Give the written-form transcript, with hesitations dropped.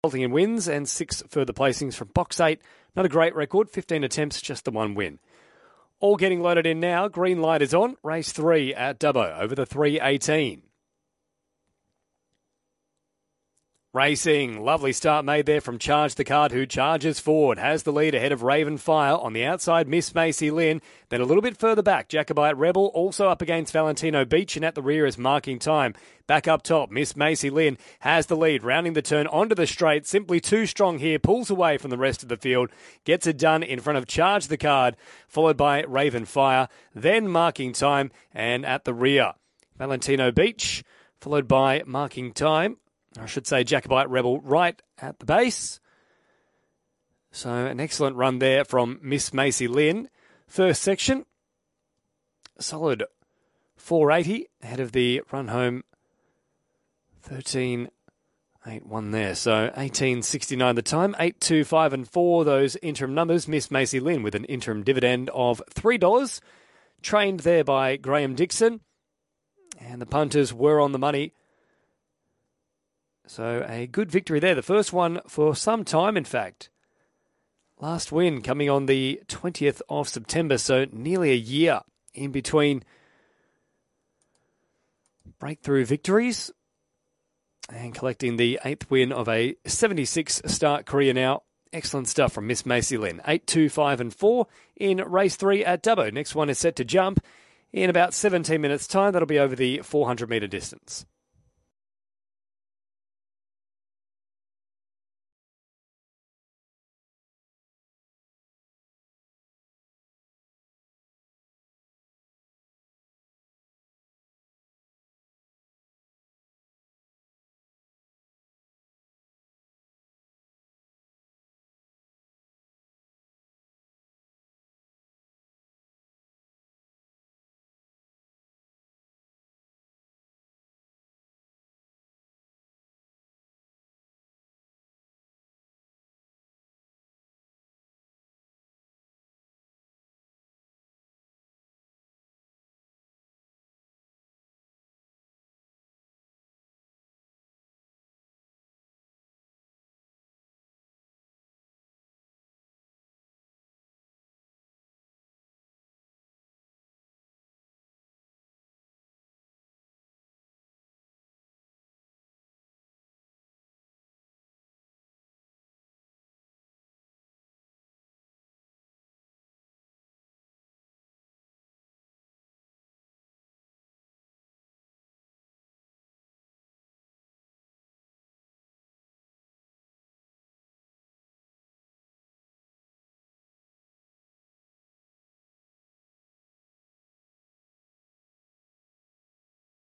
resulting in wins and 6 further placings from box 8. Not a great record, 15 attempts, just the 1 win. All getting loaded in now. Green light is on. Race 3 at Dubbo over the 3:18. Racing, lovely start made there from Charge the Card, who charges forward, has the lead ahead of Raven Fire. On the outside, Miss Macy Lynn. Then a little bit further back, Jacobite Rebel, also up against Valentino Beach, and at the rear is Marking Time. Back up top, Miss Macy Lynn has the lead, rounding the turn onto the straight. Simply too strong here, pulls away from the rest of the field, gets it done in front of Charge the Card, followed by Raven Fire, then Marking Time, and at the rear, Valentino Beach, followed by Marking Time. I should say Jacobite Rebel right at the base. So an excellent run there from Miss Macy Lynn. First section, solid 480 ahead of the run home 13.81 there. So 18.69 the time, 8.25 and 4 those interim numbers. Miss Macy Lynn with an interim dividend of $3. Trained there by Graham Dixon. And the punters were on the money. So a good victory there. The first one for some time, in fact. Last win coming on the 20th of September, so nearly a year in between breakthrough victories and collecting the 8th win of a 76-start career now. Excellent stuff from Miss Macy Lynn. 8, 2, 5 and 4 in race 3 at Dubbo. Next one is set to jump in about 17 minutes' time. That'll be over the 400-metre distance.